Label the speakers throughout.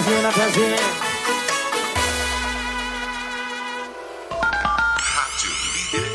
Speaker 1: Imagina pra gente.
Speaker 2: Rádio Líder.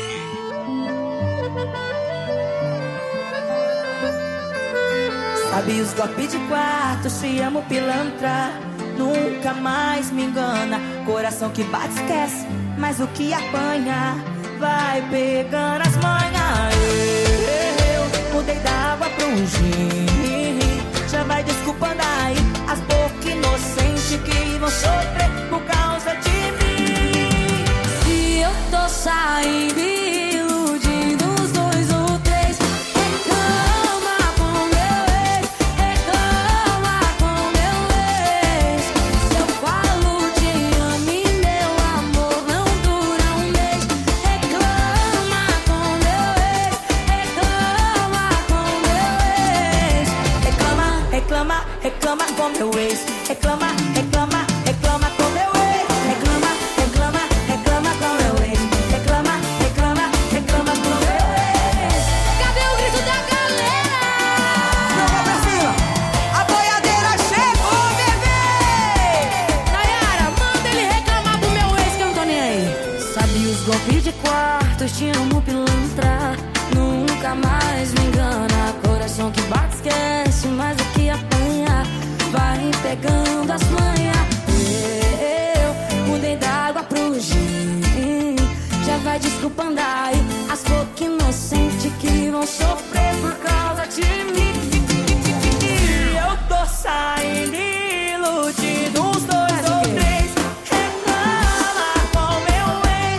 Speaker 3: Sabe os golpes de quarto, te amo pilantra. Nunca mais me engana. Coração que bate esquece, mas o que apanha vai pegando as manhas. Eu mudei da água pro gin. Já vai desculpando aí as bocas inocentes que vão sofrer por causa de mim. E eu tô saindo iludindo os dois ou três. Reclama com meu ex, reclama com meu ex. Se eu falo te amo e meu amor não dura um mês. Reclama com meu ex, reclama com meu ex. Reclama, reclama, reclama com meu ex. Reclama, reclama, reclama com meu ex. Reclama, reclama, reclama com meu ex. Reclama, reclama, reclama com meu ex. Cadê o grito da galera?
Speaker 1: Joga pra cima. A boiadeira chegou, bebê.
Speaker 3: Nayara, manda ele reclamar pro meu ex que eu não tô nem aí. Sabe os golpes de quarto, te amo pilantra. Nunca mais me engana. Coração que bate esquece, mas o que apanha vai pegando as manhas. Eu mudei da água pro gin. Já vai desculpando aí as bocas inocentes que vão sofrer por causa de mim. Eu tô saindo iludindo uns dois ou três. Reclama com meu ex.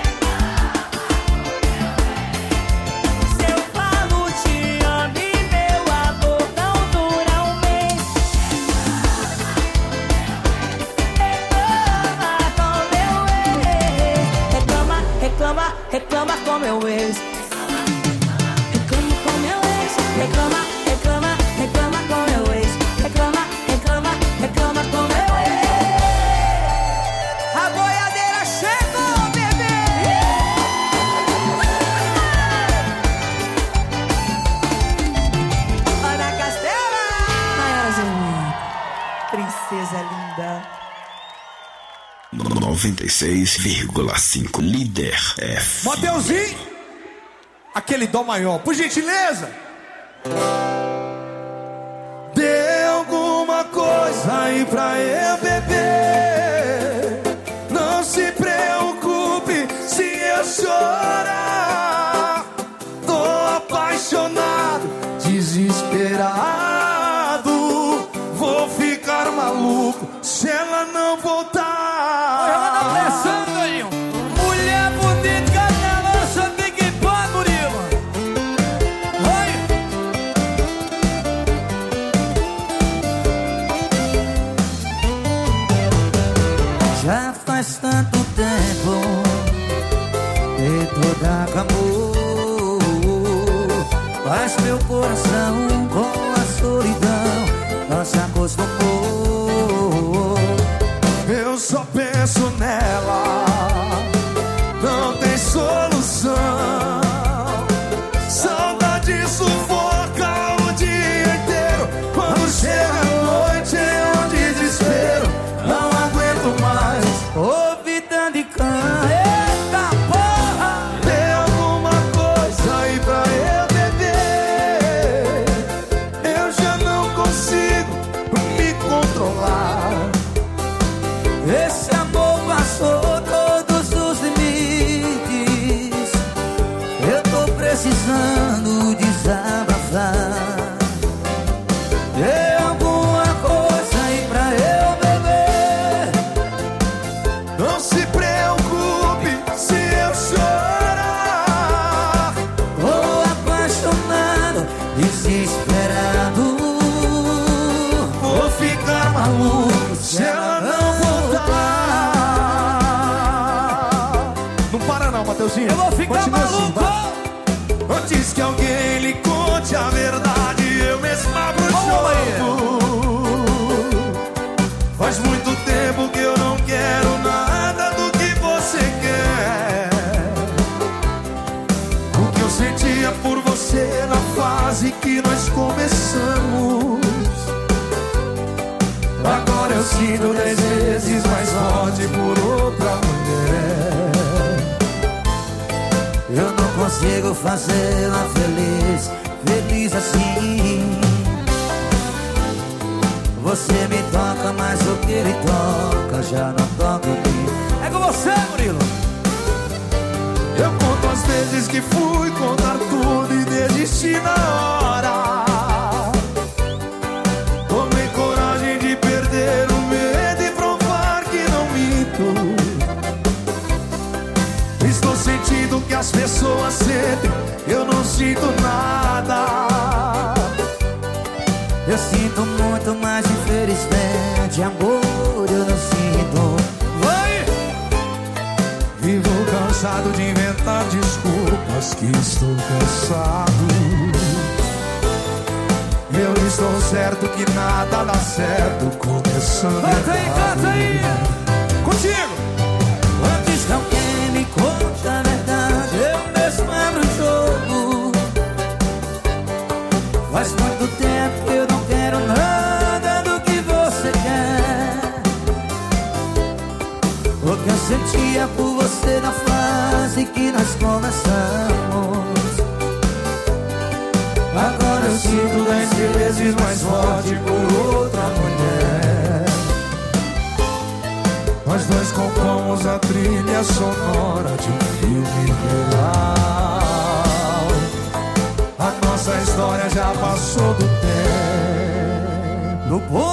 Speaker 3: Se eu falo te amo e meu amor não dura um mês. Reclama com meu ex. Reclama, reclama, reclama com meu ex. Reclama com meu ex. Reclama, reclama, reclama com meu ex. Reclama, reclama, reclama com meu ex.
Speaker 1: A boiadeira chegou, bebê. Ana Castela.
Speaker 3: Nayarazinha, princesa linda.
Speaker 2: 96,5 Líder F.
Speaker 1: Mateuzinho. Aquele dó maior, por gentileza. Dê alguma coisa aí pra eu beber. Não se preocupe se eu chorar. Tô apaixonado, desesperado. Vou ficar maluco se ela não voltar. Ela tá pensando aí. Mulher bonita na lança, Big Pan, Murilo. Oi.
Speaker 4: Já faz tanto tempo que toda acabou, mas meu coração com a solidão não se acostumou.
Speaker 1: Eu só penso nela, não tem solução. Saudade sufoca o dia inteiro. Quando chega a noite é um desespero. Não aguento mais.
Speaker 4: Ouvi tanto de cão, eita porra!
Speaker 1: Tem alguma coisa aí pra eu beber. Eu já não consigo me controlar.
Speaker 4: Esse amor passou todos os limites. Eu tô precisando desabafar. Tem alguma coisa aí pra eu beber?
Speaker 1: Não se preocupe se eu chorar.
Speaker 4: Tô apaixonado, desesperado.
Speaker 1: Vou ficar maluco se ela não voltar. Não para não, Mateuzinho.
Speaker 4: Eu vou ficar
Speaker 1: Continua assim,
Speaker 4: maluco.
Speaker 1: vai. Antes que alguém lhe conte a verdade, eu mesmo abro o jogo. Faz muito tempo que eu não quero nada do que você quer. O que eu sentia por você na fase que nós começamos, agora eu sinto 10 vezes mais forte por outra mulher.
Speaker 4: Eu não consigo fazê-la feliz, feliz assim. Você me toca, mas o que ele toca já não toca em mim. É com você, Murilo.
Speaker 1: Eu conto as vezes que fui contar tudo e desisti na hora. Tomei coragem de perder o medo e provar que não minto. Estou sentindo que as pessoas sentem, eu não sinto nada.
Speaker 4: Eu sinto muito, mas infelizmente amor eu não sinto.
Speaker 1: Vai! Vivo cansado de inventar desculpas, que estou cansado. Eu estou certo que nada dá certo, começando
Speaker 4: Canta aí, canta aí!
Speaker 1: Contigo!
Speaker 4: Antes que alguém me conte a verdade, eu mesmo abro o jogo. Faz muito tempo que eu não quero nada do que você quer. O que eu sentia por você na fase que nós começamos,
Speaker 1: agora eu sinto 10 vezes mais forte por outra mulher. Nós dois compomos a trilha sonora de um filme real. A nossa história já passou do tempo.
Speaker 4: no ponto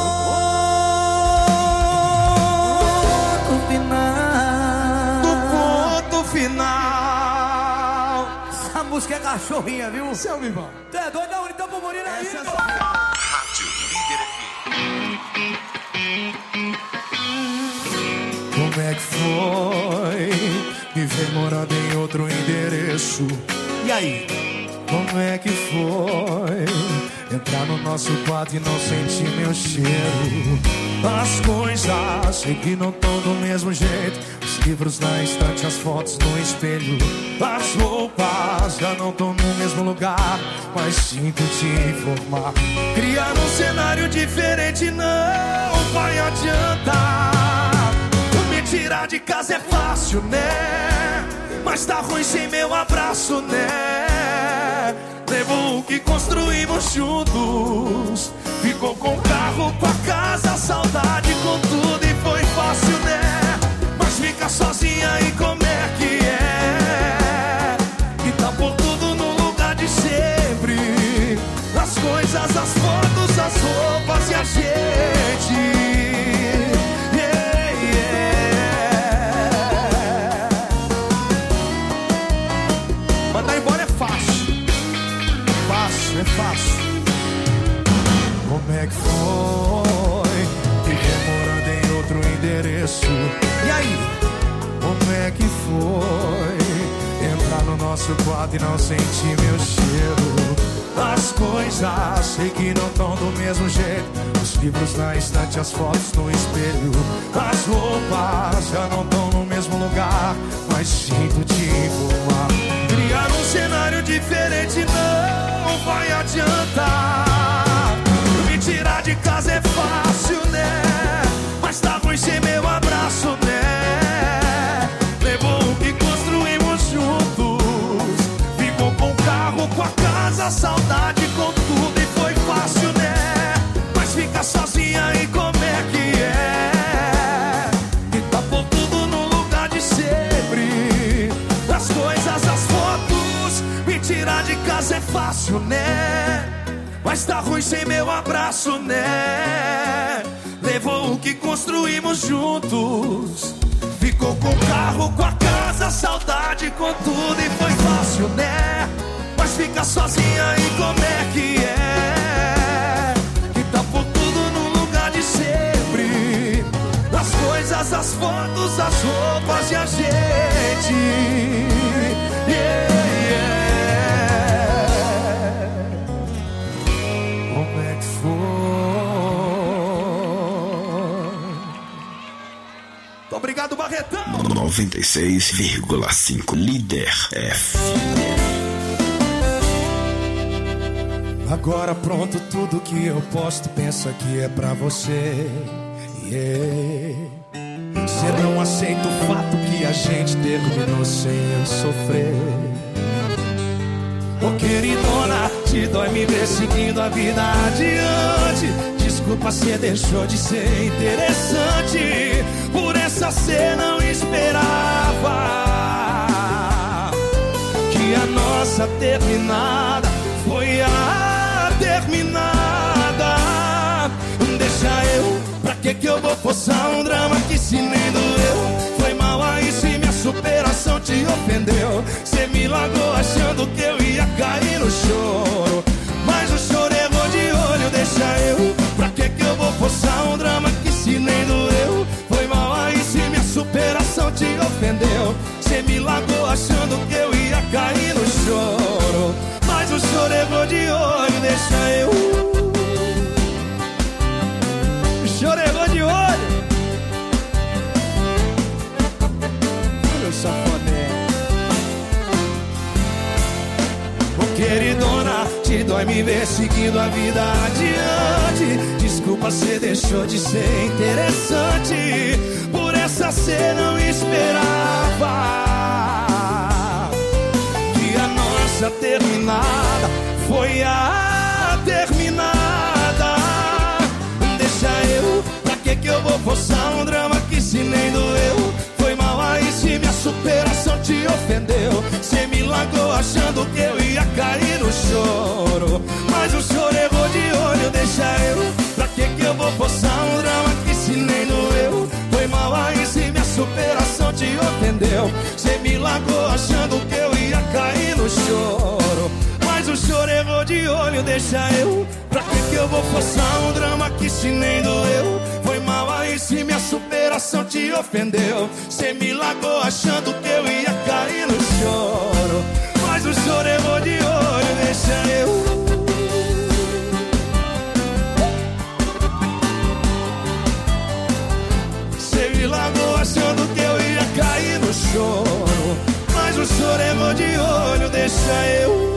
Speaker 4: final.
Speaker 1: Do ponto final.
Speaker 4: Essa música é cachorrinha, viu?
Speaker 1: Seu Vivão.
Speaker 4: Tu é doido? Não, então pro Murilo aí.
Speaker 2: Rádio Líder
Speaker 1: Como é que foi me ver morando em outro endereço?
Speaker 4: E aí?
Speaker 1: Como é que foi entrar no nosso quarto e não sentir meu cheiro? As coisas sei que não estão do mesmo jeito. Os livros na estante, as fotos no espelho. As roupas já não estão no mesmo lugar, mas sinto te informar. Criar um cenário diferente não vai adiantar. Me tirar de casa é fácil, né? Mas tá ruim sem meu abraço, né? Levou o que construímos juntos. Ficou com o carro, com a casa, a saudade com tudo. E foi fácil, né? Mas fica sozinha e como é que é? E tá por tudo no lugar de sempre. As coisas, as fotos, as roupas e a gente. Mandar embora é fácil. Fácil, é fácil. Como é que foi viver morando em outro endereço? E aí? Como é que foi entrar no nosso quarto e não sentir meu cheiro? As coisas sei que não estão do mesmo jeito. Os livros na estante, as fotos no espelho. As roupas já não estão no mesmo lugar, mas sinto te informar. Criar um cenário diferente não vai adiantar. Me tirar de casa é fácil, né? Mas tá ruim sem meu abraço, né? Levou o que construímos juntos. Ficou com o carro, com a casa, a saudade com tudo. E foi fácil, né? Mas fica sozinha e como é que é? E tá por tudo no lugar de sempre. As coisas, as fotos. Me tirar de casa é fácil, né? Mas tá ruim sem meu abraço, né? Levou o que construímos juntos. Ficou com o carro, com a casa, a saudade com tudo. E foi fácil, né? Mas fica sozinha e como é que é? Que tá por tudo no lugar de sempre. As coisas, as fotos, as roupas e a gente. Yeah, yeah. Como é que foi? Muito obrigado, Barretão.
Speaker 2: 96,5 Líder F.
Speaker 1: Agora pronto, tudo que eu posto pensa que é pra você. Cê não aceita o fato que a gente terminou sem eu sofrer. Ô queridona, te dói me ver seguindo a vida adiante. Desculpa, cê deixou de ser interessante. Por essa cê não esperava que a nossa terminada foi a terminada. Deixa eu, pra que eu vou forçar um drama que se nem doeu? Foi mal aí se minha superação te ofendeu. Cê me largou achando que eu ia cair no choro, mas o choro errou de olho. Deixa eu, pra que eu vou forçar um drama que se nem doeu? Foi mal aí se minha superação te ofendeu. Cê me largou achando que eu ia cair no choro, mas o choro errou de olho. Deixa eu, o choro errou de olho. Olha o safadé. Ô queridona, te dói me ver seguindo a vida adiante. Desculpa, cê deixou de ser interessante. Por essa cê não esperava que a nossa terminada foi a terminada. Deixa eu, pra que eu vou forçar um drama que se nem doeu? Foi mal aí se minha superação te ofendeu. Cê me largou achando que eu ia cair no choro, mas o choro errou de olho. Deixa eu, pra que eu vou forçar um drama que se nem doeu? Foi mal aí se minha superação te ofendeu. Cê me largou achando que eu ia cair no choro, mas o choro errou de olho. Deixa eu, pra que eu vou forçar um drama que se nem doeu? Foi mal aí se minha superação te ofendeu. Cê me largou achando que eu ia cair no choro, mas o choro errou de olho. Deixa eu, cê me largou achando que eu ia cair no choro, mas o choro errou de olho. Deixa eu.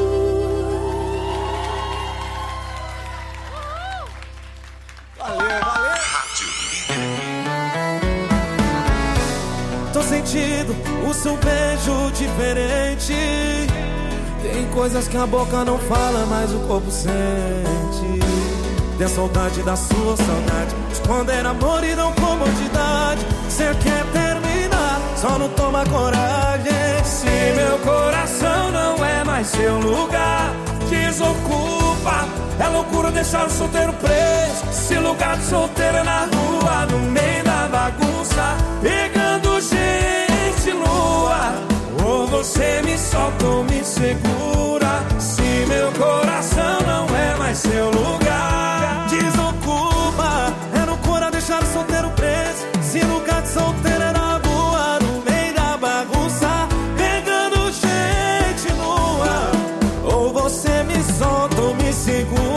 Speaker 5: Tô sentindo o seu beijo diferente. Tem coisas que a boca não fala, mas o corpo sente. Tem saudade da sua saudade, de quando era amor e não comodidade. Cê quer terminar, só não toma coragem. Se meu coração não é mais seu lugar, desocupa. É loucura deixar o solteiro preso. Se lugar de solteiro é na rua, no meio da bagunça, pegando gente nua. Ou você me solta ou me segura. Se meu coração não é mais seu lugar, desocupa. É loucura deixar o solteiro preso. Se lugar de solteiro é na rua, no meio da bagunça, pegando gente nua. Ou você me solta ou me segura.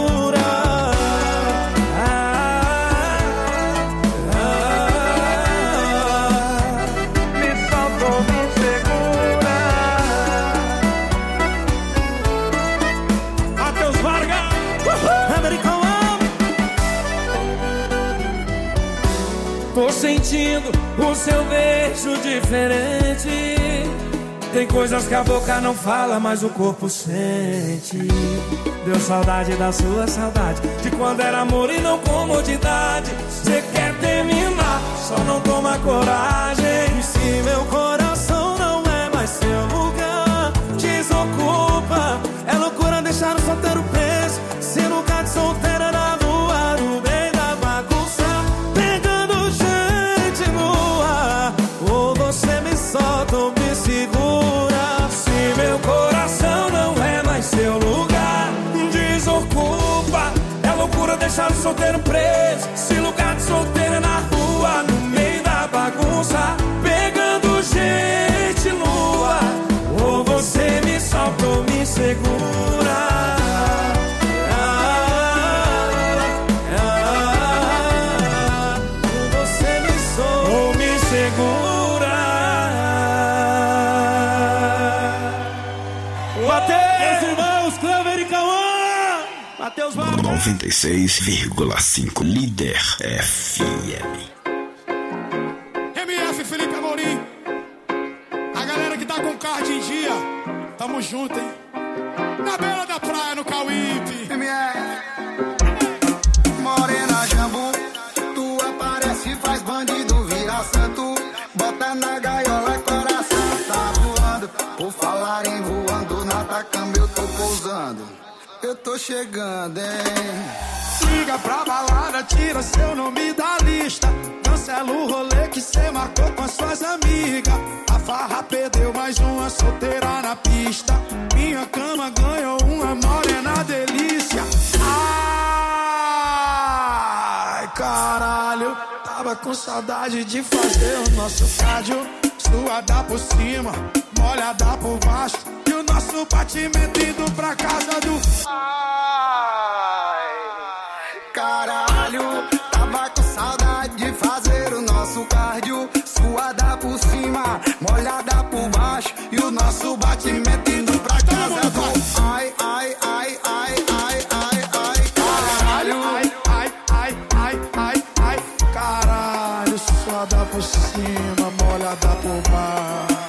Speaker 5: Tô sentindo o seu beijo diferente. Tem coisas que a boca não fala, mas o corpo sente. Deu saudade da sua saudade, de quando era amor e não comodidade. Cê quer terminar, só não toma coragem. E se meu coração não é mais seu lugar, desocupa. É loucura deixar o solteiro preso. Se lugar de solteiro é na rua, no meio da bagunça, pegando gente nua. Ou você me solta ou me segura. Se meu coração não é mais seu lugar, desocupa. É loucura deixar o solteiro preso. Se lugar de solteiro é na rua, no meio da bagunça, pegando gente nua. Ou você me solta ou me segura. Você me solta ou me segura. Mateus, irmãos, Clever e Cauã. Mateus,
Speaker 2: 96,5 Líder FM.
Speaker 1: tamo junto, hein? Na beira da praia, no Cauípe.
Speaker 6: Morena Jambu, tu aparece, faz bandido, vira santo. Bota na gaiola, coração tá voando. Por falar em voando, na Atacama eu tô pousando. Eu tô chegando, hein?
Speaker 1: Liga pra balada, tira seu nome da lista. Cancela o rolê que cê marcou com as suas amigas. A farra perdeu mais uma solteira na pista. Minha cama ganhou uma morena delícia. Ai, caralho, tava com saudade de fazer o nosso cardio. Suada por cima, molhada por baixo. E o nosso batimento indo pra casa do...
Speaker 6: Caralho, tava com saudade de fazer o nosso cardio. Suada por cima, molhada por baixo. E o nosso batimento indo pra casa do... Ai, ai, ai, ai, ai, ai, ai, caralho.
Speaker 1: Ai, ai, ai, ai, ai, ai, caralho. Suada por cima, molhada por baixo.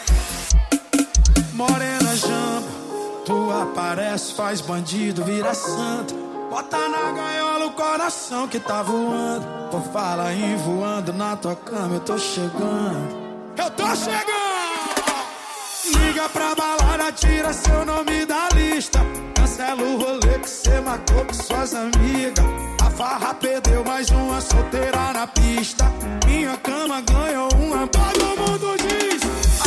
Speaker 1: Morena jampa, tu aparece, faz bandido, vira santo. Bota na gaiola o coração que tá voando. Por fala em voando, na tua cama eu tô chegando. Eu tô chegando! Liga pra balada, tira seu nome da lista. Cancela o rolê que cê marcou com suas amigas. A farra perdeu mais uma solteira na pista. Minha cama ganhou uma, todo mundo diz.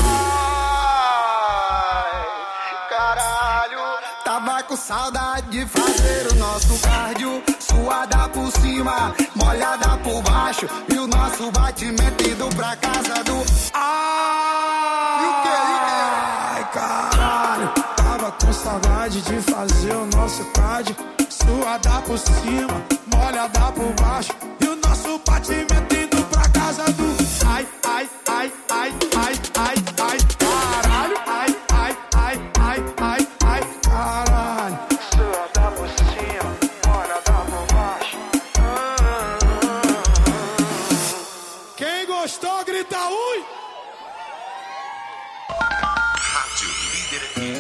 Speaker 6: Tava com saudade de fazer o nosso cardio. Suada por cima, molhada por baixo. E o nosso batimento indo pra casa do...
Speaker 1: Ai,
Speaker 6: e o quê?
Speaker 1: Ai, caralho, tava com saudade de fazer o nosso cardio. Suada por cima, molhada por baixo. E o nosso batimento indo pra casa do... Ai, ai, ai, ai, ai, ai, ai, caralho. Ai, ai, ai, ai, ai, ai, caralho. Suada por cima, molhada por baixo. Quem gostou, grita ui!
Speaker 2: Rádio Líder FM.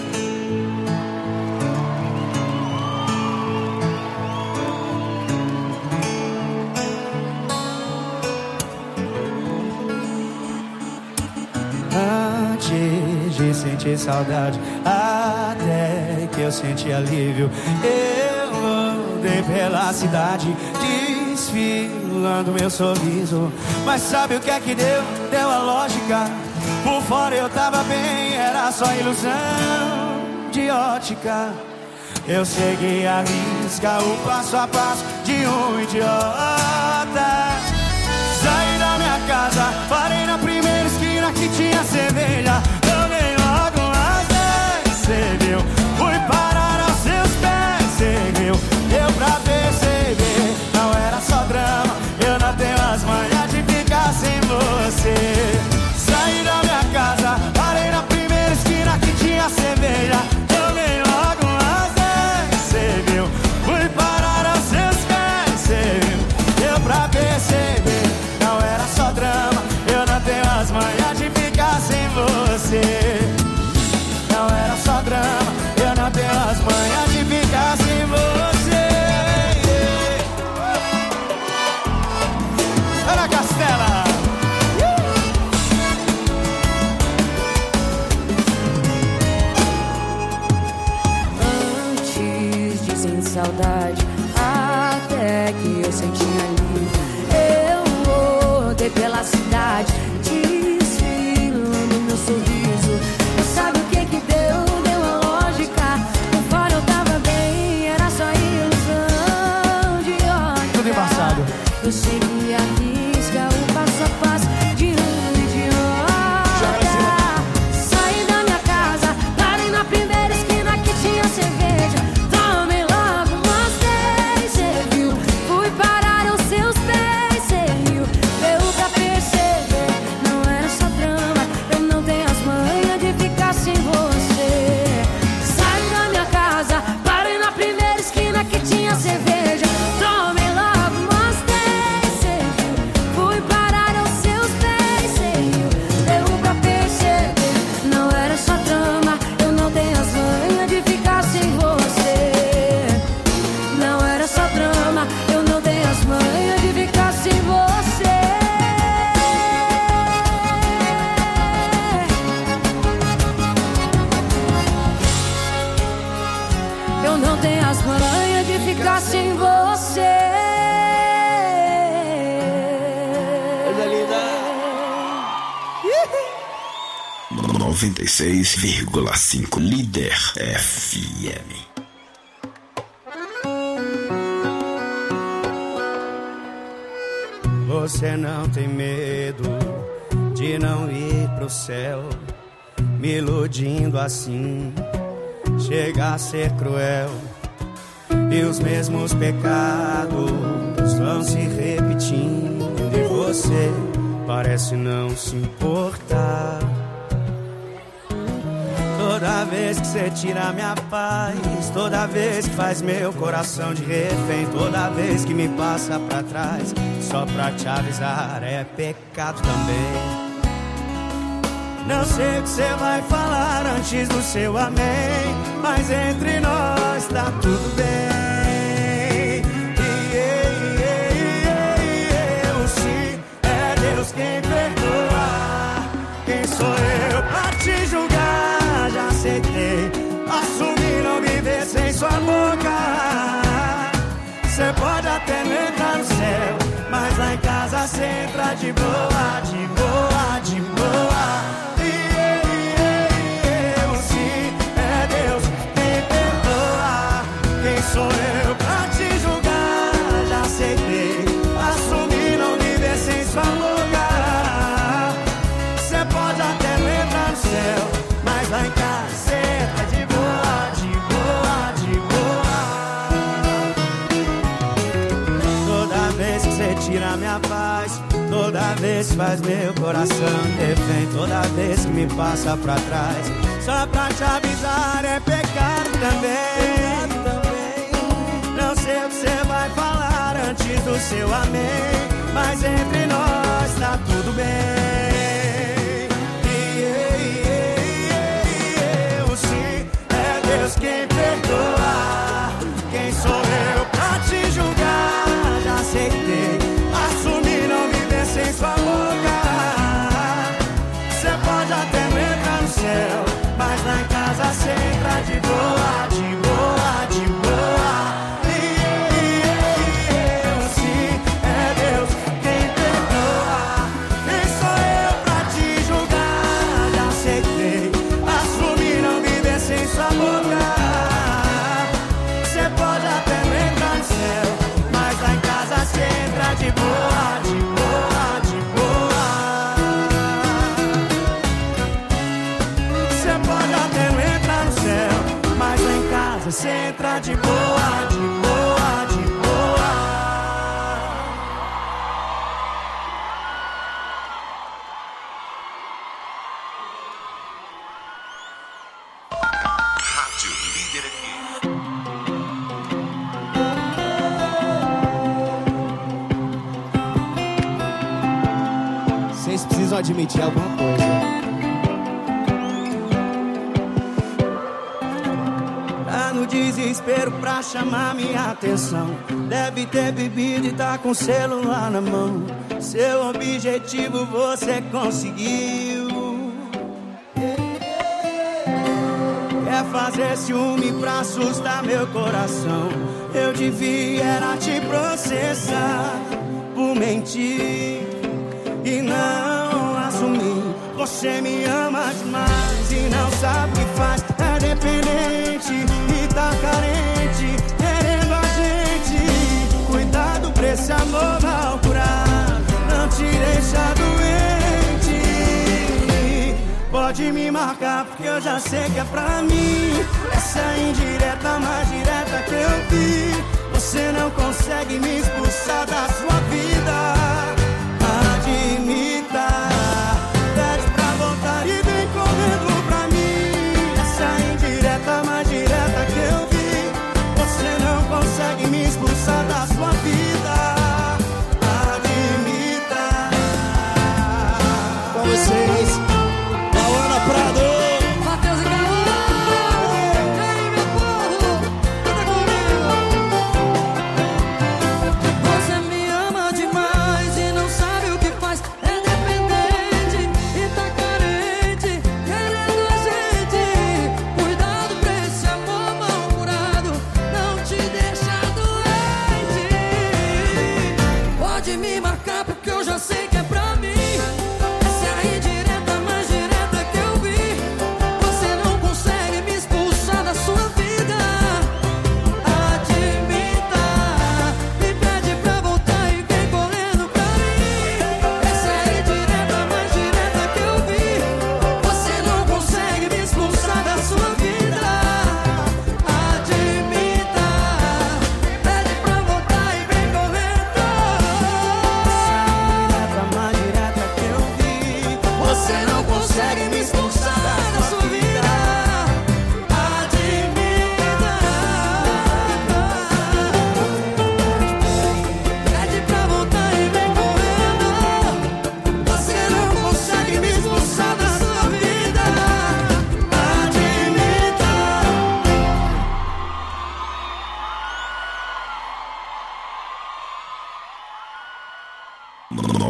Speaker 4: Antes de sentir saudade, até que eu senti alívio, eu andei pela cidade, desfilando meu sorriso. Mas sabe o que é que deu? Deu a lógica. Por fora eu tava bem, era só ilusão de ótica. Eu segui a risca, o passo a passo de um idiota. Saí da minha casa, parei na primeira esquina que tinha cerveja. Tomei logo umas 10, cê viu? Fui parar aos seus pés, cê viu? Deu pra perceber, não era só drama. Eu não tenho as manhas de ficar sem você. Saí da minha casa, parei na primeira esquina que tinha cerveja. Tomei logo umas 10, cê viu? Fui parar aos seus pés, cê viu? Deu pra perceber, não era só drama. Eu não tenho as manhas de ficar sem você. Não era só drama, eu não tenho as manhas de ficar sem você. Ana Castela.
Speaker 3: Antes de sentir saudade, até que eu senti alívio, eu rodei pela cidade, desfilando meu sorriso. E sabe o que que deu? Deu a lógica. Por fora eu tava bem, era só ilusão de ótica.
Speaker 4: Tudo embaçado.
Speaker 3: Eu segui a risca, o passo a passo de um idiota. Saí da minha casa, parei na primeira esquina que tinha cerveja. Tomei logo umas 10, cê viu? Fui parar Eu não tenho as manhas de ficar sem você.
Speaker 2: 96,5 Líder FM.
Speaker 4: Você não tem medo de não ir pro céu, me iludindo assim, chega a ser cruel. E os mesmos pecados vão se repetindo e você parece não se importar. Toda vez que você tira minha paz, toda vez que faz meu coração de refém, toda vez que me passa pra trás, só pra te avisar, é pecado também. Não sei o que você vai falar antes do seu amém, mas entre nós tá tudo bem. Se é Deus quem perdoa, quem sou eu pra te julgar? Já aceitei, assumi não viver sem sua boca. Cê pode até não entrar no céu, mas lá em casa cê entra de boa, de boa, de boa. Se é Deus quem perdoa, quem sou eu pra te julgar? Já aceitei, assumi não viver sem sua boca. Cê pode até não entrar no céu, mas lá em casa cê tá de boa, de boa, de boa. Toda vez que cê tira minha paz, toda vez que faz meu coração refém, toda vez que me passa pra trás, só pra te avisar, é pecado também. Não sei o que cê vai falar antes do seu amém, mas entre nós tá tudo bem. Quem perdoa, quem sou eu pra te julgar? Já aceitei, assumi não viver sem sua boca. Cê pode até não entrar no céu, mas lá em casa cê entra de boa, de boa, de boa. Se é Deus quem perdoa, quem sou eu pra te julgar? Já aceitei, assumi não viver sem sua boca. De boa, de boa, de boa. Cê pode até não entrar no céu, mas lá em casa cê entra de boa, de boa, de boa.
Speaker 2: Rádio Líder FM.
Speaker 4: Vocês precisam admitir alguma coisa. Tá no desespero pra chamar minha atenção, deve ter bebido e tá com o celular na mão. Seu objetivo você conseguiu. Quer fazer ciúme pra assustar meu coração. Eu devia era te processar por mentir e não assumir. Você me ama demais e não sabe o que faz. É dependente e tá carente, querendo a gente. Cuidado pra esse amor mal curado, não te deixa doente. Pode me marcar porque eu já sei que é pra mim. Essa é a indireta mais direta que eu vi. Você não consegue me expulsar da sua vida. Admita, pede pra voltar e vem correndo pra mim. Essa é a indireta mais direta que eu vi. Você não consegue me expulsar da sua vida. Admita. Com vocês, Lauana Prado,
Speaker 3: Matheus e Galão, vem meu povo.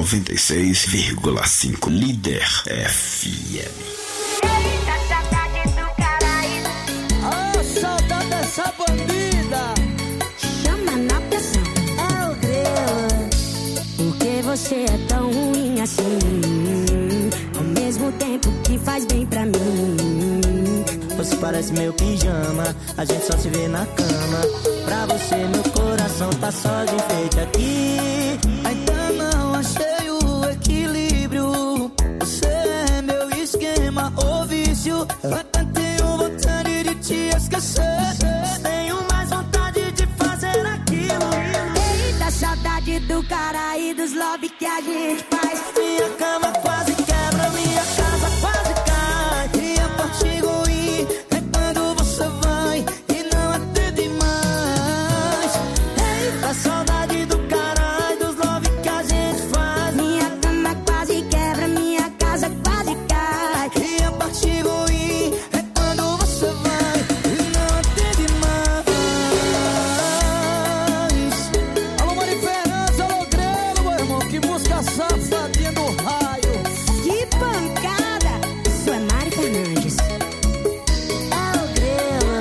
Speaker 2: 96,5 Líder FM.
Speaker 3: Eita, saudade do Caraíba.
Speaker 4: Ah, saudade dessa bandida.
Speaker 3: Chama na pressão. É o grelo. Por que você é tão ruim assim? Ao mesmo tempo que faz bem pra mim.
Speaker 7: Você parece meu pijama, a gente só se vê na cama. Pra você meu coração tá só de enfeite aqui.
Speaker 4: Ainda não achei o equilíbrio. Você é meu esquema ou vício. Até tenho vontade de te esquecer.
Speaker 7: Tenho mais vontade de fazer aquilo.
Speaker 3: Eita, saudade do cara e dos love que a gente faz.
Speaker 7: Minha cama quase quebra, minha casa quase cai.
Speaker 4: E a parte ruim é quando você vai e não atende mais.
Speaker 7: Eita, saudade do caralho, dos love que a gente faz.
Speaker 3: Minha cama quase quebra, minha casa quase cai.
Speaker 4: E a parte ruim é quando você vai e não atende mais. Alô, Mari Fernandes, alô, Grelo, meu irmão. Que música safadinha do raio.
Speaker 3: Que pancada! Isso é Mari Fernandes. É o grelo.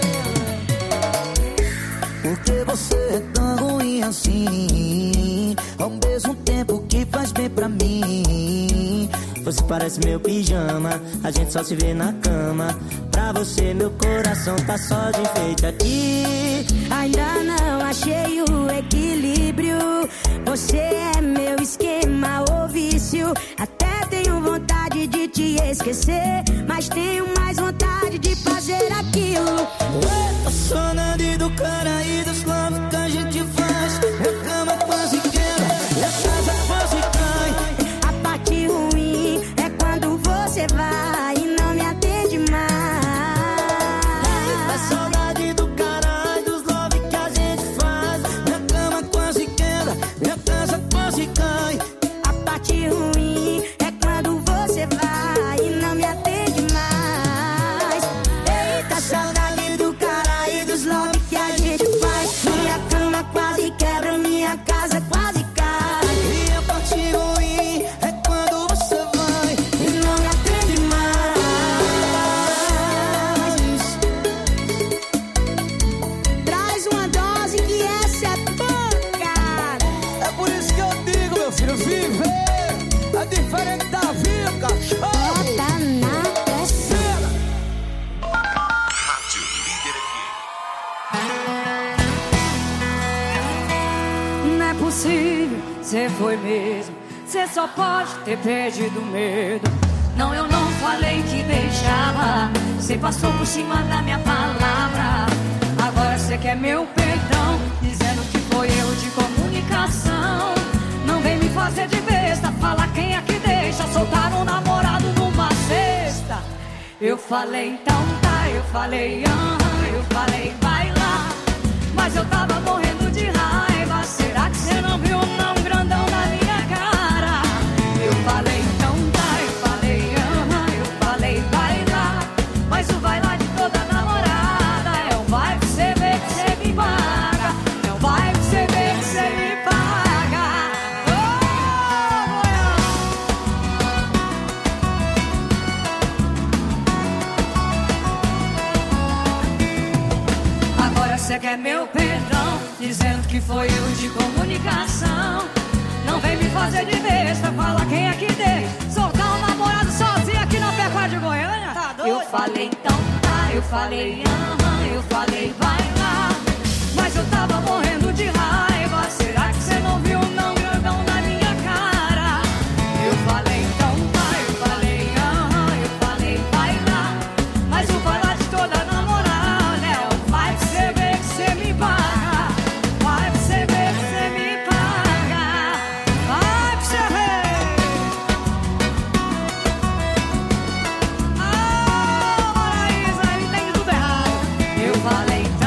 Speaker 4: Por que você é tão ruim assim? Ao mesmo tempo que faz bem pra mim.
Speaker 7: Você parece meu pijama, a gente só se vê na cama. Pra você meu coração tá só de enfeite aqui.
Speaker 3: Ainda não achei o equilíbrio. Você é meu esquema ou vício. Até tenho vontade de te esquecer, mas tenho mais vontade de fazer aquilo.
Speaker 4: Eita, saudade do cara e dos love que a gente faz. Minha cama quase quebra, minha casa quase cai.
Speaker 3: A parte ruim é quando você vai e não me atende mais.
Speaker 7: A saudade do caralho, dos love que a gente faz.
Speaker 4: Minha cama quase quebra, minha casa quase cai.
Speaker 3: A parte ruim é quando você vai e não me atende mais. Eita, saudade do cara e dos love que a gente faz. Minha cama quase quebra, minha casa quase cai.
Speaker 4: E a parte ruim é quando você vai
Speaker 3: E não me atende mais. Traz uma dose que essa é pancada.
Speaker 4: É por isso que eu digo, meu filho, viver é diferente da vida, cachorro.
Speaker 3: Bota na pressão.
Speaker 2: Rádio Líder FM.
Speaker 8: Não é possível, cê foi mesmo. Cê só pode ter perdido o medo. Não, eu não falei que deixava. Cê passou por cima da minha palavra. Agora cê quer meu perdão, dizendo que foi erro de comunicação. Não vem me fazer de besta, fala quem é que deixa soltar um namorado numa cesta. Eu falei então tá, eu falei eu falei vai lá. Mas eu tava morrendo de raiva. Será que cê não viu não grandão na minha cara? Eu falei então tá, eu falei eu falei vai lá. Mas o vai lá de toda namorada é o vai que cê vê que cê me paga. É o vai que cê vê que cê me paga. Agora cê quer meu perdão, dizendo que foi erro de comunicação. Não vem me fazer de besta, fala quem é que deixa soltar um namorado sozinho aqui na Pecuária de Goiânia. Tá doido? Eu falei então tá, eu falei eu falei vai lá. Mas eu tava morrendo de raiva. Será que cê não viu não grandão na minha cara? Eu falei então tá, eu falei vai lá. Mas o vai lá de toda namorada é o vai que cê vê que cê me paga. Vai que cê vê que cê me paga. Vai que cê vê. Maraísa, entende tudo errado. Eu falei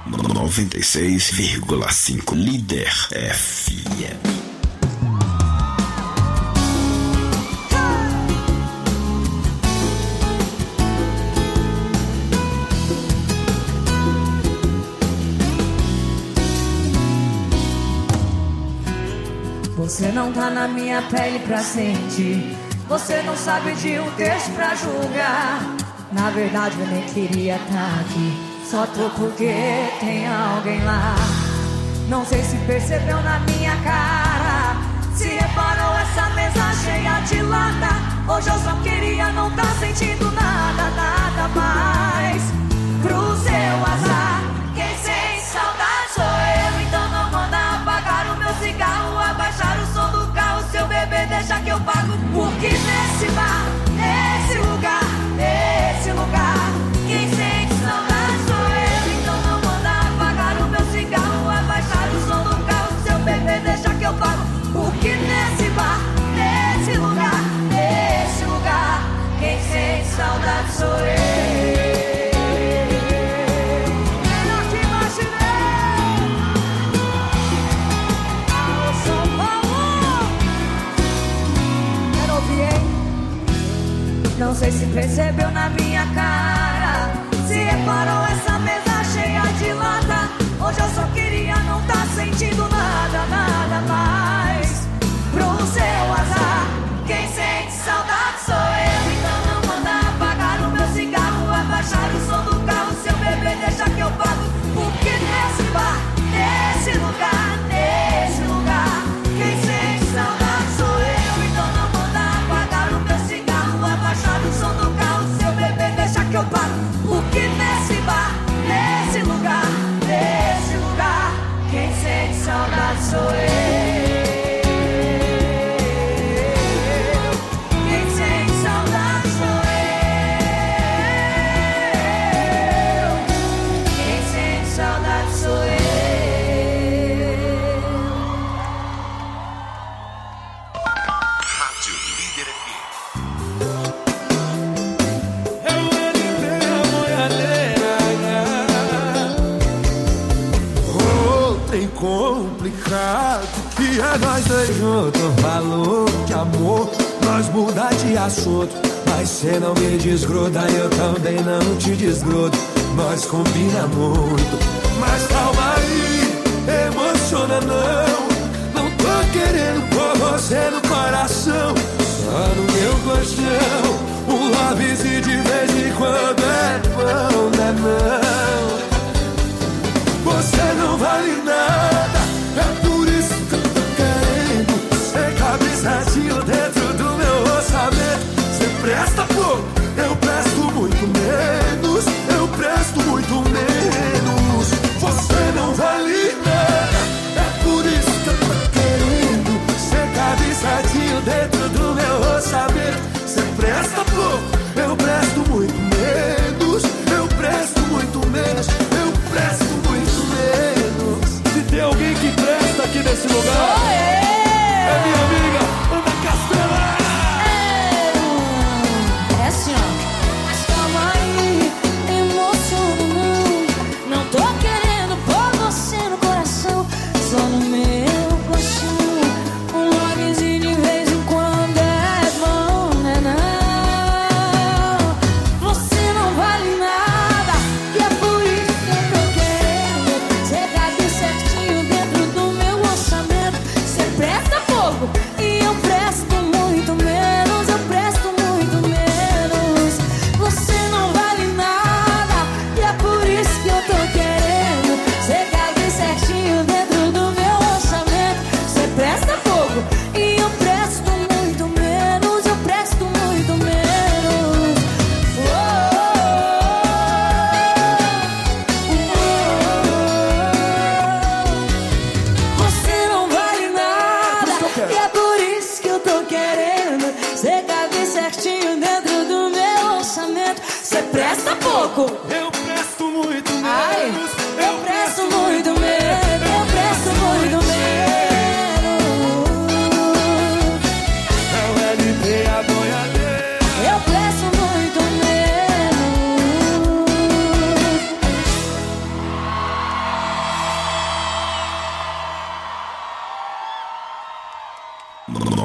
Speaker 2: 96,5 Líder FM.
Speaker 8: Você não tá na minha pele pra sentir. Você não sabe de um texto pra julgar. Na verdade eu nem queria tá aqui. Só tô porque tem alguém lá. Não sei se percebeu na minha cara. Se reparou essa mesa cheia de lata. Hoje eu só queria não tá sentindo nada, nada mais. Pro seu azar, quem sente saudade sou eu. Então não manda apagar o meu cigarro, abaixar o som do carro. Seu bebê deixa que eu pago. Porque nesse bar, nesse lugar, quem sente saudade sou eu. Então não manda apagar o meu cigarro, abaixar o som do carro. Seu bebê deixa que eu pago. Porque nesse bar, nesse lugar, quem sente saudade sou eu. Não sei se percebeu na minha cara. Se reparou essa mesa cheia de lata. Hoje eu só queria não tá sentindo nada, nada mais. Pro seu azar, quem sente saudade sou eu. Então não manda apagar o meu cigarro, abaixar o som do carro. Seu bebê deixa que eu pago. Porque nesse bar, nesse lugar, quem sente saudade sou eu. Então não manda apagar o meu cigarro, abaixar o som do carro. Seu bebê deixa que eu pago. Porque nesse bar, nesse lugar, quem sente saudade sou eu. Quem sente saudade sou eu. Quem sente saudade sou eu.
Speaker 2: Rádio Líder FM.
Speaker 1: Trem complicado que é nós dois juntos. Falou de amor, nós muda de assunto. Mas cê não me desgruda, eu também não te desgrudo. Nós combina muito. Mas calma aí, emociona não. Não tô querendo pôr você no coração. Só no meu colchão, um lobbyzinho de vez em quando é bom, né não? Você não vale nada, é por isso que eu tô querendo ser cabeçadinho dentro do meu orçamento. Você presta pouco, eu presto muito menos. Eu presto muito menos. Você não vale nada, é por isso que eu tô querendo ser cabeçadinho dentro do meu orçamento. Você presta pouco, eu presto muito menos. Eu presto muito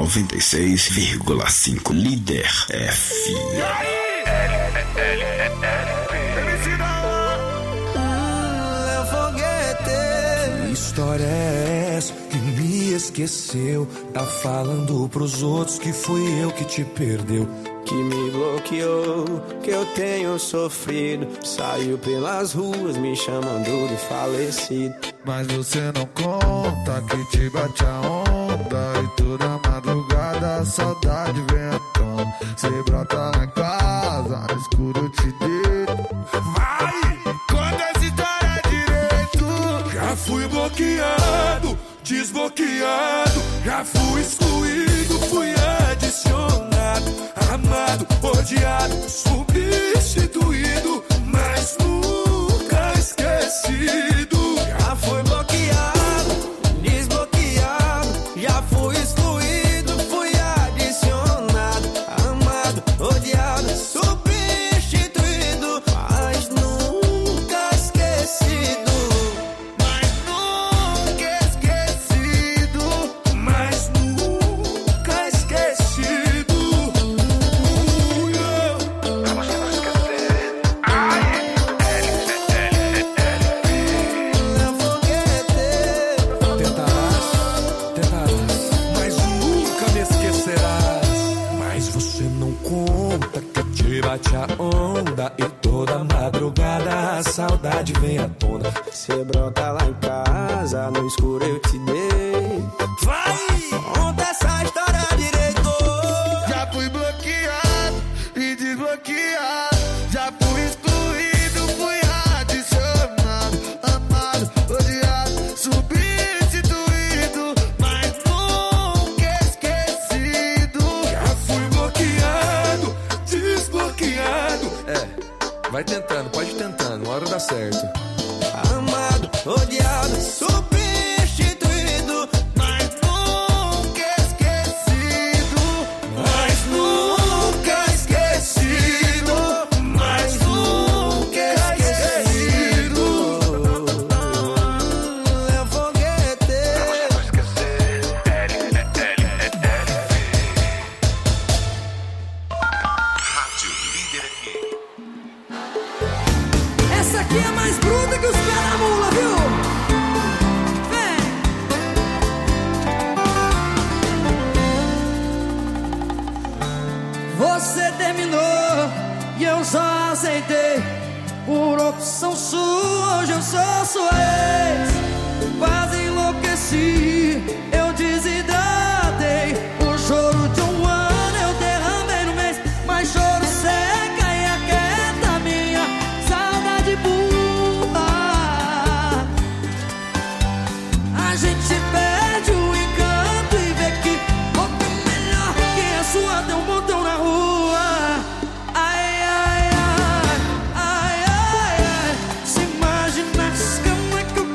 Speaker 2: 96,5 Líder FM.
Speaker 1: Que história é essa que me esqueceu? Tá falando pros outros que fui eu que te perdeu.
Speaker 9: Que me bloqueou, que eu tenho sofrido. Saiu pelas ruas me chamando de falecido.
Speaker 1: Mas você não conta que te bate a onda. E toda madrugada a saudade vem à tona. Cê brota lá em casa, no escuro eu te deito. Vai, conta essa história direito. Já fui bloqueado, desbloqueado. Já fui excluído, fui adicionado, amado, odiado, substituído, mas nunca esquecido.
Speaker 9: Já fui bloqueado, desbloqueado. Já fui excluído, fui adicionado, amado, odiado, substituído, mas nunca esquecido.
Speaker 1: Mas nunca esquecido. Mas nunca esquecido.
Speaker 9: Pra você não esquecer.
Speaker 1: Tentarás, mas nunca me esquecerás. Mas você não conta que te bate a onda. E toda madrugada a saudade vem à tona.
Speaker 9: Cê brota lá em casa, no escuro eu te dei.
Speaker 1: Vai!
Speaker 9: Conta essa história direito.
Speaker 1: Já fui bloqueado e desbloqueado. Já fui excluído, fui adicionado, amado, odiado, substituído, mas nunca esquecido. Já fui bloqueado, desbloqueado.
Speaker 10: Vai tentando, pode ir tentando, uma hora dá certo.
Speaker 9: Amado, odiado, substituído,
Speaker 1: Mas nunca esquecido. Mas nunca esquecido. Mas nunca esquecido.
Speaker 9: é foguete.
Speaker 2: Rádio Líder FM.
Speaker 8: Essa aqui é mais bruta que os pés da mula, viu? Vem! Você terminou e eu só aceitei. Por opção sua, hoje eu sou sua ex. Quase enlouqueci, eu desidratei. O choro de um ano eu derramei no mês. Mas choro seca e aquieta minha saudade burra. A gente perde o encanto e vê que outra melhor que a sua tem um montão na rua. Ai, ai, ai, ai, ai, ai. Se imaginasse como é que eu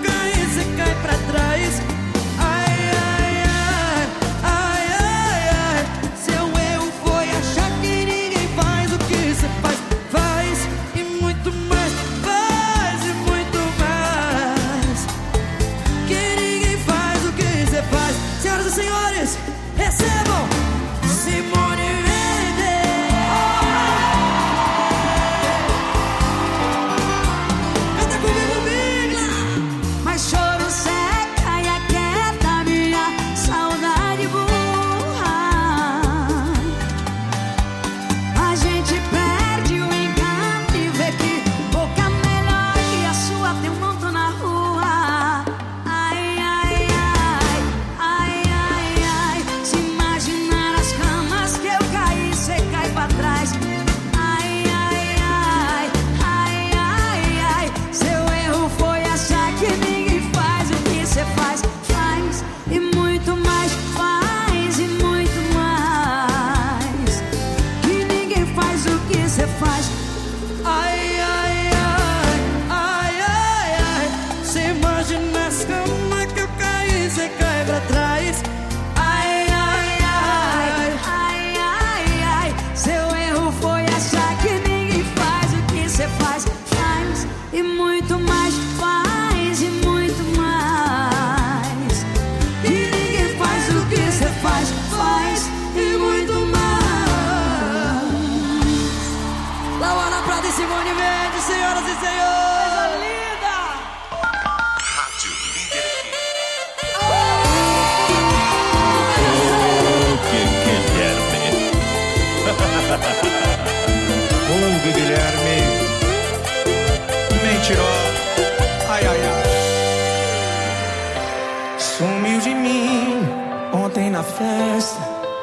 Speaker 4: na festa.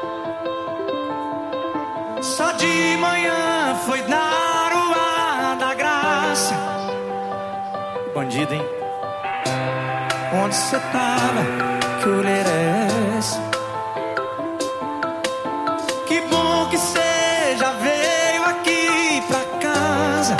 Speaker 4: Só de manhã foi dar o ar da graça. Bandido, hein? Onde cê tava? Que olheira é essa? Que bom que cê já veio aqui pra casa,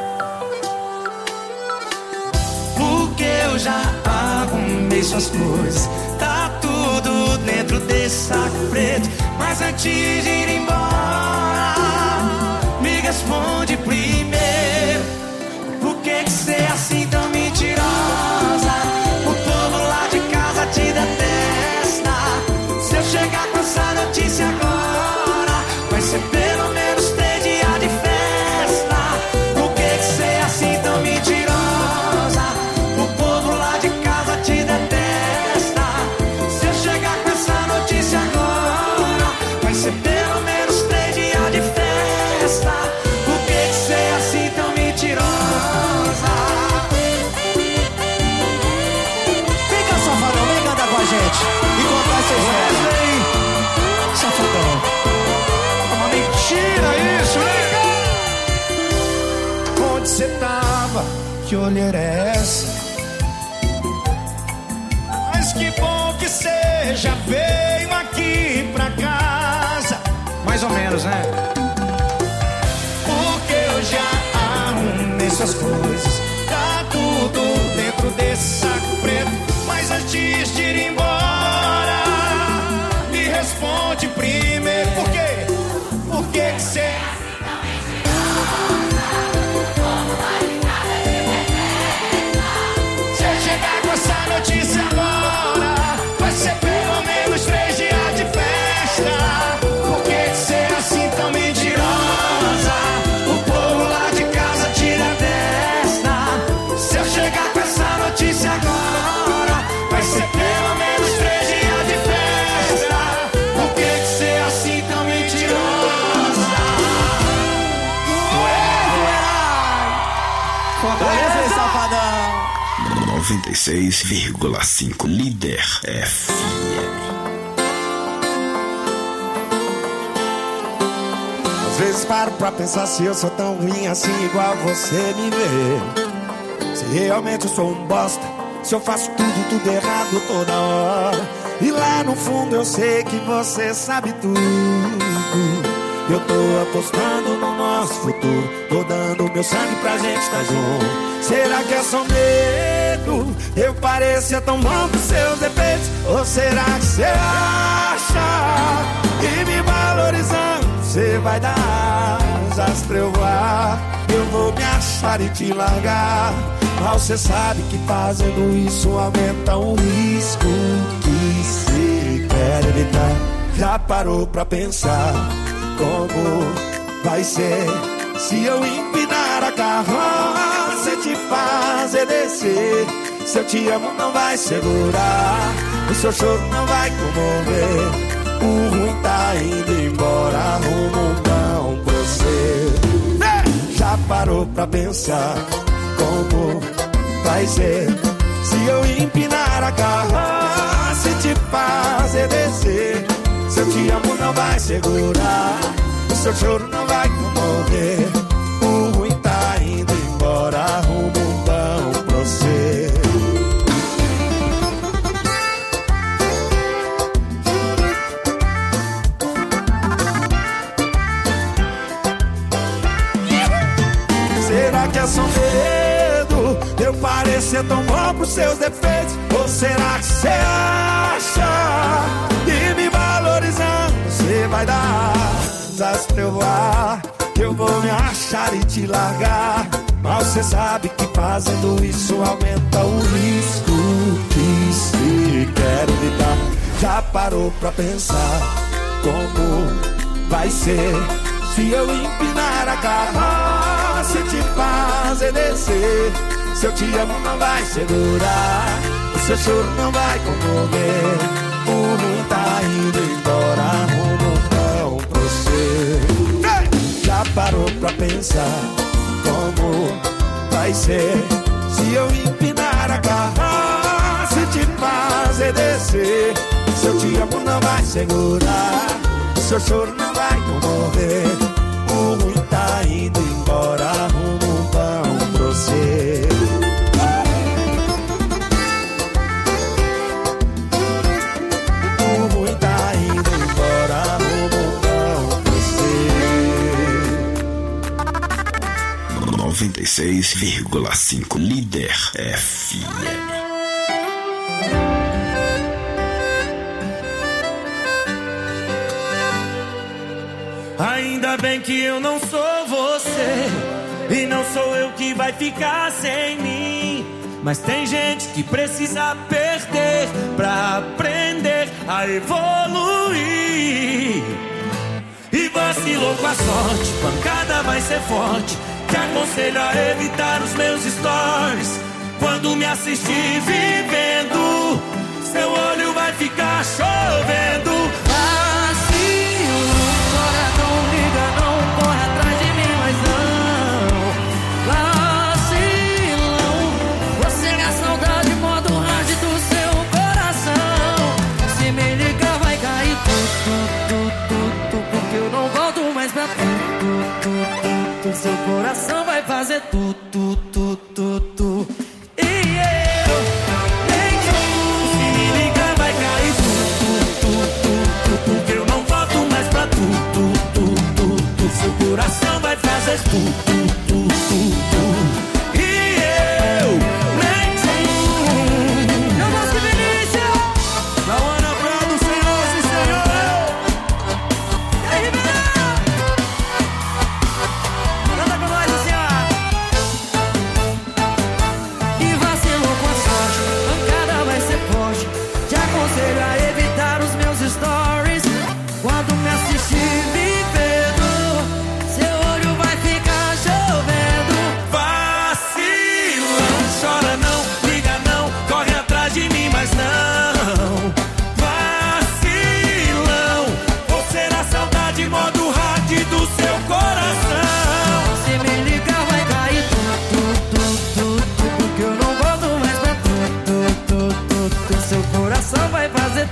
Speaker 4: porque eu já arrumei suas coisas. Tá tudo dentro desse saco preto. Mas antes de ir embora, me responde primeiro: por que cê é assim tão mentirosa? O povo lá de casa te detesta. Se eu chegar com essa notícia agora, vai ser pelo menos 3 dias de festa. Por que cê é assim tão mentirosa? O povo lá de casa te detesta. Se eu chegar com essa notícia agora, vai ser pelo menos 3 dias de festa. Por que cê é assim tão mentirosa? Vem cá, safadão, vem cantar com a gente e contar essa história. Safadão, é uma mentira isso, né? Onde cê tava? Que olheira é essa? Mas que bom que cê já veio aqui pra casa. Mais ou menos, né? Porque eu já arrumei suas coisas. Tá tudo dentro desse saco preto. Mas antes de ir embora, me responde primeiro: por quê? Por que cê... Se eu chegar com essa notícia agora, vai ser pelo menos 3 dias de festa. Por que cê é assim tão mentirosa? O povo lá de casa te detesta. Se eu chegar com essa notícia agora, vai ser pelo menos 3 dias de festa. Por que cê é assim tão mentirosa?
Speaker 1: Conta esse safadão.
Speaker 2: 96,5 Líder FM.
Speaker 1: Às vezes paro pra pensar se eu sou tão ruim assim igual você me vê. Se realmente eu sou um bosta, se eu faço tudo errado toda hora. E lá no fundo eu sei que você sabe tudo. Eu tô apostando no nosso futuro, tô dando meu sangue pra gente estar junto. Será que é só medo? Eu parecia tão bom pros seus defeitos. Ou será que você acha que me valorizando você vai dar asas pra eu voar? Eu vou me achar e te largar. Mas você sabe que fazendo isso aumenta o risco que se quer evitar. Já parou pra pensar como vai ser se eu empinar a carroça e te fazer descer? Se eu te amo não vai segurar, o seu choro não vai comover. O ruim tá indo embora, rumo um bom pra você. Já parou pra pensar como vai ser se eu empinar a carroça e te fazer descer? Se eu te amo não vai segurar, o seu choro não vai comover. O ruim tá indo embora, rumo um bom pra você. Será que é só medo? Eu parecer tão bom pros seus defeitos. Ou será que você acha que me valorizando você vai dar asas pra eu voar? Eu vou me achar e te largar. Mas você sabe que fazendo isso aumenta o risco que se quer evitar. Já parou pra pensar como vai ser se eu empinar a carroça e te fazer descer? Se eu te amo não vai segurar, o seu choro não vai comover. O ruim tá indo embora, rumo não pra você. Já parou pra pensar como vai ser se eu empinar a carroça e te fazer descer? Se eu te Seu amor não vai segurar, seu choro não vai comover. O ruim tá indo embora, arruma um pão pra você. O ruim tá indo embora, arruma um pão pra você.
Speaker 2: 96,5 Líder FM.
Speaker 5: Ainda bem que eu não sou você, e não sou eu que vai ficar sem mim. Mas tem gente que precisa perder pra aprender a evoluir. E vacilou com a sorte, pancada vai ser forte. Te aconselho a evitar os meus stories. Quando me assistir vivendo, seu olho vai ficar chovendo. Seu coração vai fazer tu. E eu nem se me ligar vai cair tu. Porque eu não volto mais pra tu. Seu coração vai fazer tu. E eu nem eu gosto de Vinícius. Da Ana Prado, senhoras e senhores. E aí, quando me assistir vivendo, seu olho vai ficar chovendo. Vacilão, chora não, liga não, corre atrás de mim, mas não. Vacilão, você na saudade, modo hard do seu coração. Se me ligar vai cair porque eu não volto mais pra seu coração vai fazer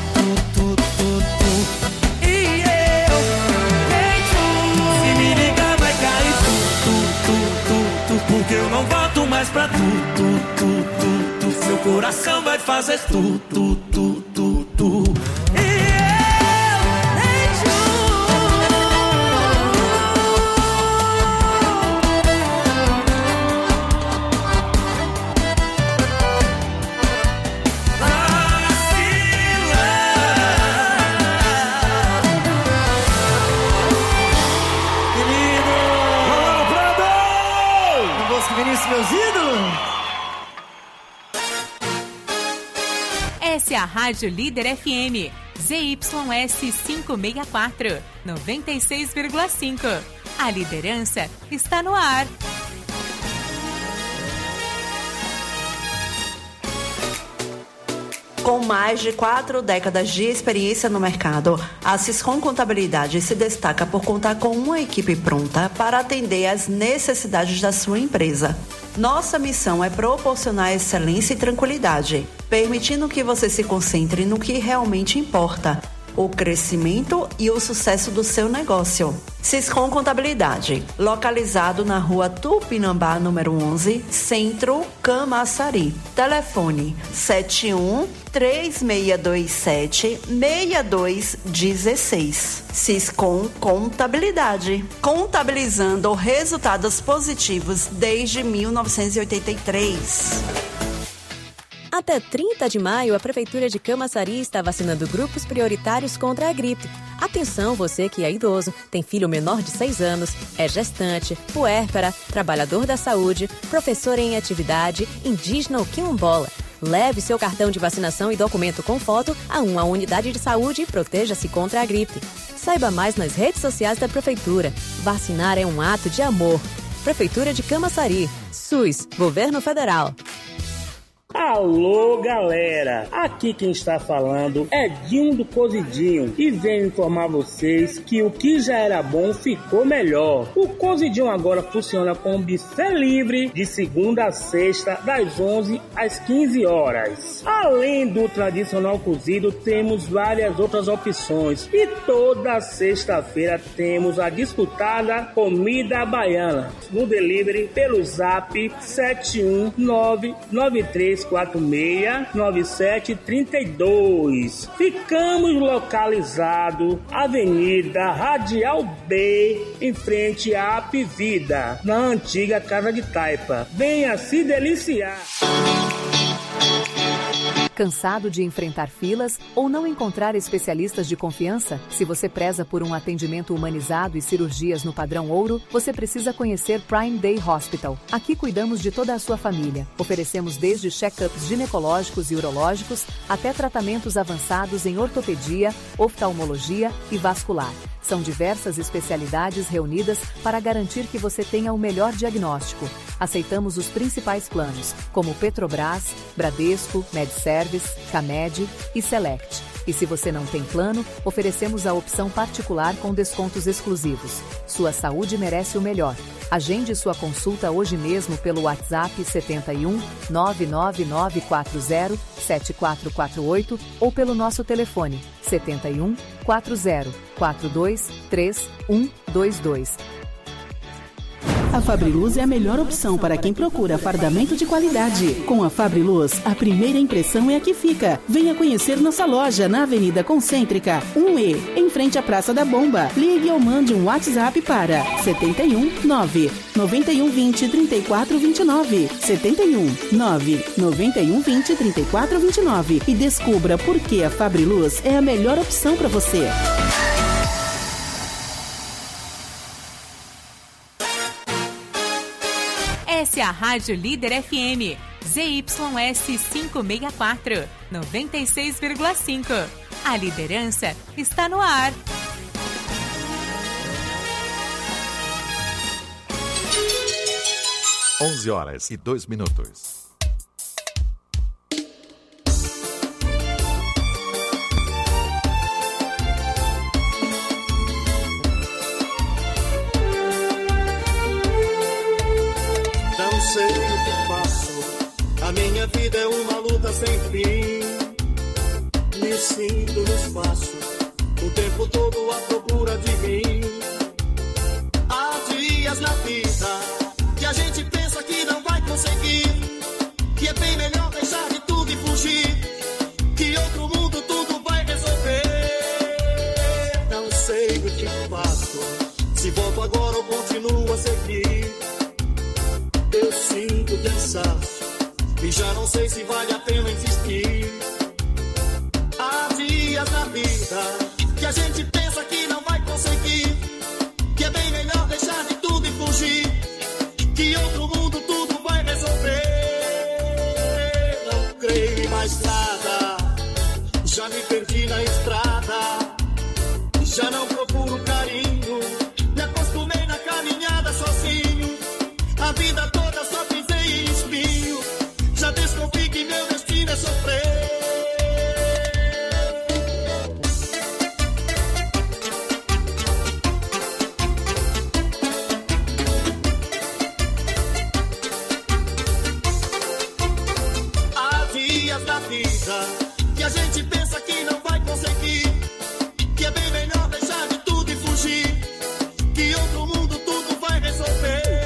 Speaker 5: porque eu não volto mais pra tu. Seu coração vai fazer tu. E eu nem Vinícius, meus ídolos.
Speaker 11: Essa é a Rádio Líder FM, ZYS 564, 96,5. A liderança está no ar.
Speaker 12: Com mais de 4 décadas de experiência no mercado, a Siscom Contabilidade se destaca por contar com uma equipe pronta para atender às necessidades da sua empresa. Nossa missão é proporcionar excelência e tranquilidade, permitindo que você se concentre no que realmente importa, o crescimento e o sucesso do seu negócio. Siscom Contabilidade, localizado na rua Tupinambá, número 11, Centro, Camaçari. Telefone 71-3627-6216. Siscom Contabilidade, contabilizando resultados positivos desde 1983.
Speaker 13: Até 30 de maio, a Prefeitura de Camaçari está vacinando grupos prioritários contra a gripe. Atenção, você que é idoso, tem filho menor de 6 anos, é gestante, puérpera, trabalhador da saúde, professor em atividade, indígena ou quilombola. Leve seu cartão de vacinação e documento com foto a uma unidade de saúde e proteja-se contra a gripe. Saiba mais nas redes sociais da Prefeitura. Vacinar é um ato de amor. Prefeitura de Camaçari. SUS, Governo Federal.
Speaker 14: Alô, galera! Aqui quem está falando é Dinho do Cozidinho e venho informar vocês que o que já era bom ficou melhor. O Cozidinho agora funciona com buffet livre de segunda a sexta, das 11 às 15 horas. Além do tradicional cozido, temos várias outras opções e toda sexta-feira temos a disputada comida baiana no delivery pelo zap 71993469732. Ficamos localizados Avenida Radial B, em frente à Apivida, na antiga Casa de Taipa. Venha se deliciar!
Speaker 15: Cansado de enfrentar filas ou não encontrar especialistas de confiança? Se você preza por um atendimento humanizado e cirurgias no padrão ouro, você precisa conhecer Prime Day Hospital. Aqui cuidamos de toda a sua família. Oferecemos desde check-ups ginecológicos e urológicos até tratamentos avançados em ortopedia, oftalmologia e vascular. São diversas especialidades reunidas para garantir que você tenha o melhor diagnóstico. Aceitamos os principais planos, como Petrobras, Bradesco, MedService, Camed e Select. E se você não tem plano, oferecemos a opção particular com descontos exclusivos. Sua saúde merece o melhor. Agende sua consulta hoje mesmo pelo WhatsApp 71 99940 7448 ou pelo nosso telefone 71 40 42 3122.
Speaker 16: A Fabriluz é a melhor opção para quem procura fardamento de qualidade. Com a Fabriluz, a primeira impressão é a que fica. Venha conhecer nossa loja na Avenida Concêntrica 1E, em frente à Praça da Bomba. Ligue ou mande um WhatsApp para 71 9 9120 3429. 71 9 9120 3429 e descubra por que a Fabriluz é a melhor opção para você.
Speaker 11: Essa é a Rádio Líder FM, ZYS 564, 96,5. A liderança está no ar.
Speaker 17: Onze horas e 2 minutos.
Speaker 1: Sei o que faço, a minha vida é uma luta sem fim. Me sinto no espaço, o tempo todo à procura de mim. Há dias na vida que a gente pensa que não vai conseguir, que é bem melhor deixar de tudo e fugir, que outro mundo tudo vai resolver. Não sei o que faço, se volto agora ou continuo a seguir. Eu sinto cansaço e já não sei se vale a pena insistir. Há dias na vida que a gente pensa que não vai conseguir, que é bem melhor deixar de tudo e fugir, que outro mundo tudo vai resolver. Não creio em mais nada, já me perdi na estrada, já não procuro carinho, me acostumei na caminhada sozinho. A vida toda só pisei em espinho, já descobri que meu destino é sofrer. Há dias da vida que a gente pensa que não vai conseguir, que é bem melhor deixar de tudo e fugir, que outro mundo tudo vai resolver.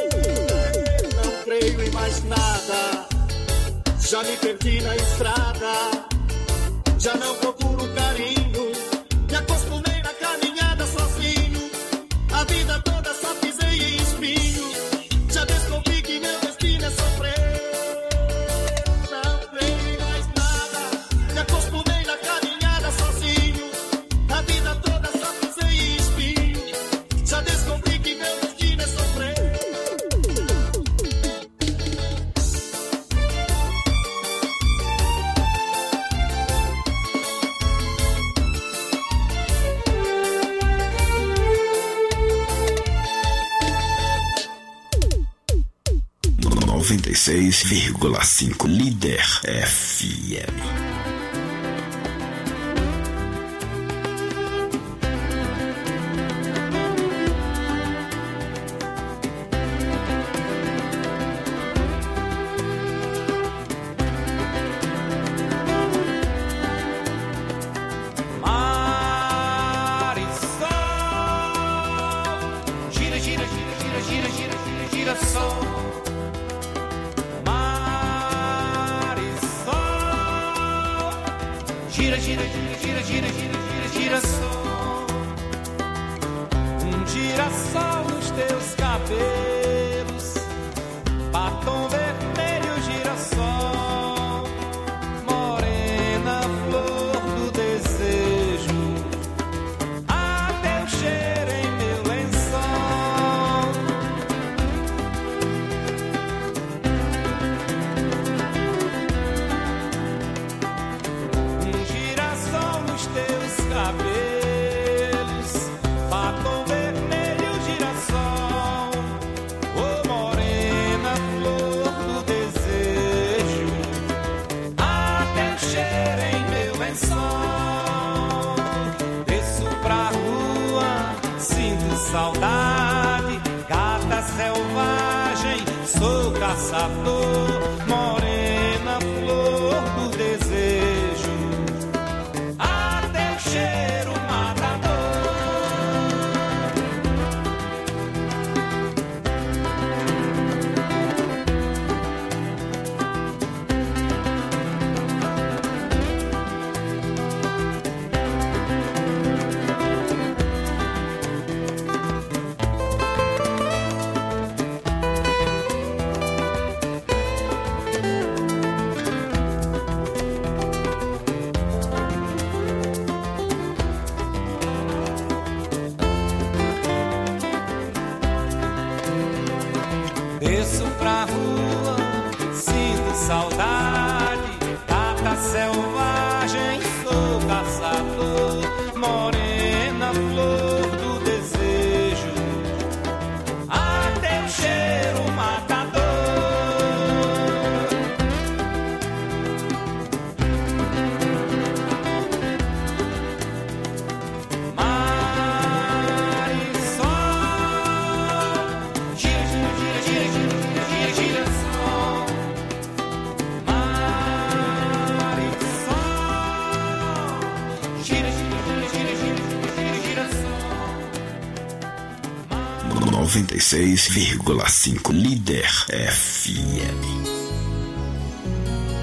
Speaker 1: Em mais nada, já me perdi na estrada, já não procuro carinho, me acostumei na caminhada sozinho. A vida toda só pisei em espinho, já descobri que meu destino é sofrer. Não creio em mais nada, me acostumei na caminhada sozinho. A vida toda só pisei em espinho, já descobri que meu destino é sofrer.
Speaker 2: 96,5 Líder FM.
Speaker 1: Saudade, gata selvagem, sou caçador, morena flor do desejo, a teu cheiro desço pra rua, sinto saudade, gata selvagem, sou caçador, morena flor do desejo, a teu cheiro matador. Mar e sol, gira, gira, gira, gira, gira, gira, sol. Mar e sol, gira, gira, gira, gira, gira, gira, sol.
Speaker 2: 96,5 Líder FM.